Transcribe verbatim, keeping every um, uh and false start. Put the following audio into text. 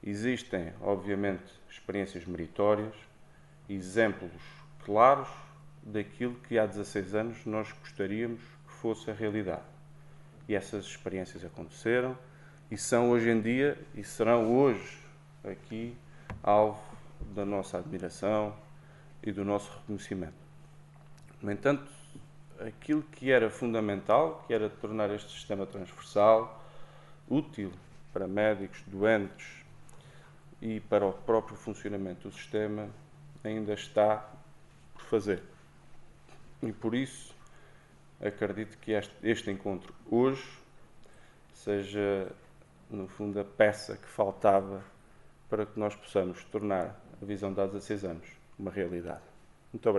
Existem, obviamente, experiências meritórias, exemplos claros daquilo que há dezasseis anos nós gostaríamos que fosse a realidade. E essas experiências aconteceram e são hoje em dia, e serão hoje aqui, alvo da nossa admiração e do nosso reconhecimento. No entanto, aquilo que era fundamental, que era tornar este sistema transversal, útil para médicos, doentes e para o próprio funcionamento do sistema, ainda está por fazer. E por isso, acredito que este, este encontro hoje seja, no fundo, a peça que faltava para que nós possamos tornar a visão de há dezasseis anos uma realidade. Muito obrigado.